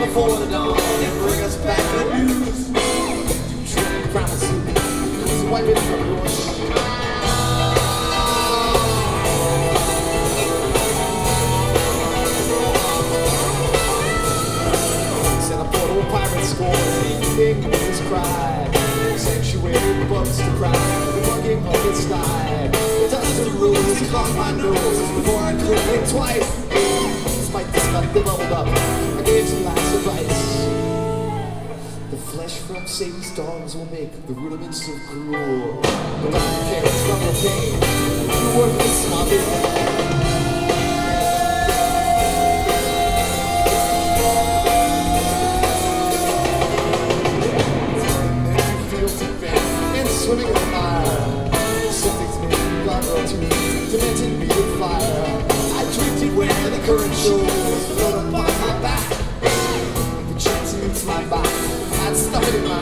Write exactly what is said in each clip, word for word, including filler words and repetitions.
before the dawn and bring us back the news. Drink crown soup, just wipe it from your shoe. Set a portal pirate score, evening winds cry. Sanctuary bugs to cry, the bugging of its thigh. The dust and rules caught my nose before I could blink twice. Despite the stuff that bubbled up, I gave some last advice. The flesh from Satan's dogs will make the rudiments of gruel. The doctor cares from your pain, the worthless sloppy head. Swimming in the mire, something's made blood or two, demented me with fire. I drifted where the current shows, float upon my back. The chance meets my back, I'd stuff it in my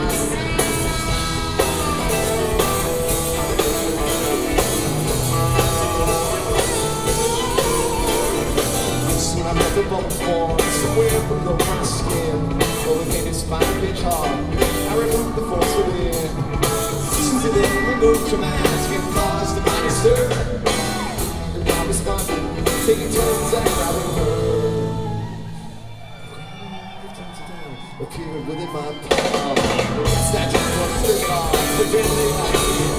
soon I met the bubble form, somewhere below my skin. Overcame this fine pitch hard, I removed the force within. It in, removed your mask and caused the body stir. And I responded, taking turns at grabbing her. Appeared within my palm. Statue from the third arm, pretending I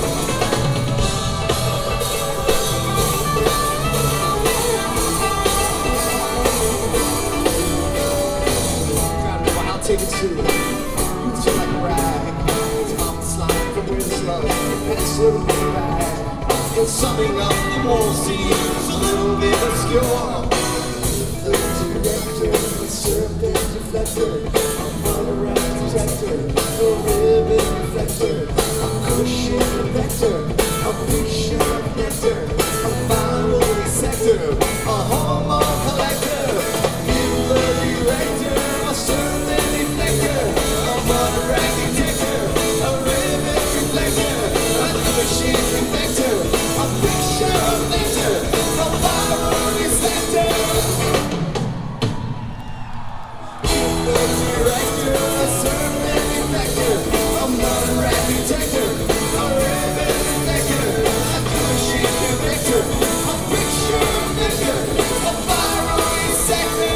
Gotta know I'll take it too. You feel like a rag. And slowly back. And summing up the wall seems a little bit obscure. The director, the serpent reflector, a monorail detector, a ribbon reflector, a cushion vector, a picture of nectar, a viral dissector, a hormone collector, the director, a serpent reflector, a monorail detector, a ribbon reflector, a cushion vector, a picture of nectar, a viral dissector. The director, a serpent reflector, a monorail detector, a ribbon reflector, a cushion vector, a picture of nectar, a viral dissector.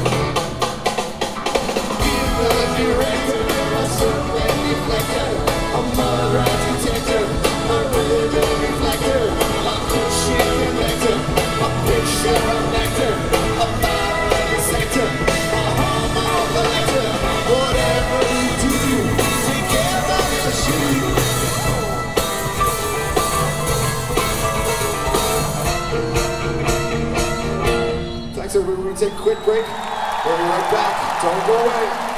The director, a serpent reflector, a monorail detector, a ribbon reflector, a cushion vector, a picture of nectar, a viral dissector, a hormone collector. Whatever you do, take care of your shoe. Thanks everybody, we're gonna take a quick break. We'll be right back. Don't go away.